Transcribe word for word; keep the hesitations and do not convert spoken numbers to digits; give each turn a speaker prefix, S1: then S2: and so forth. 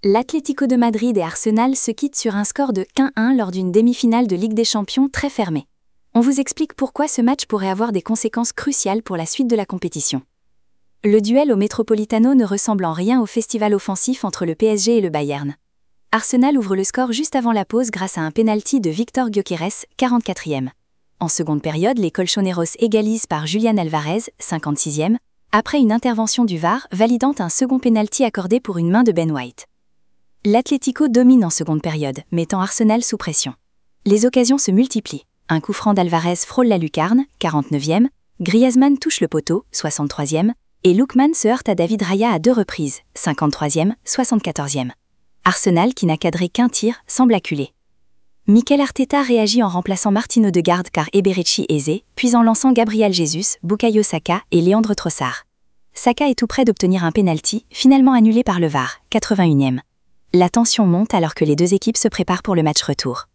S1: L'Atlético de Madrid et Arsenal se quittent sur un score de un à un lors d'une demi-finale de Ligue des Champions très fermée. On vous explique pourquoi ce match pourrait avoir des conséquences cruciales pour la suite de la compétition. Le duel au Metropolitano ne ressemble en rien au festival offensif entre le P S G et le Bayern. Arsenal ouvre le score juste avant la pause grâce à un pénalty de Víctor Gyökeres, quarante-quatrième. En seconde période, les Colchoneros égalisent par Julián Álvarez, cinquante-sixième, après une intervention du V A R validant un second pénalty accordé pour une main de Ben White. L'Atlético domine en seconde période, mettant Arsenal sous pression. Les occasions se multiplient. Un coup franc d'Alvarez frôle la lucarne, quarante-neuvième, Griezmann touche le poteau, soixante-troisième, et Lookman se heurte à David Raya à deux reprises, cinquante-troisième, soixante-quatorzième. Arsenal, qui n'a cadré qu'un tir, semble acculé. Mikel Arteta réagit en remplaçant Martin Odegaard car Eberechi Eze, puis en lançant Gabriel Jesus, Bukayo Saka et Leandro Trossard. Saka est tout près d'obtenir un penalty, finalement annulé par le V A R, quatre-vingt-unième. La tension monte alors que les deux équipes se préparent pour le match retour.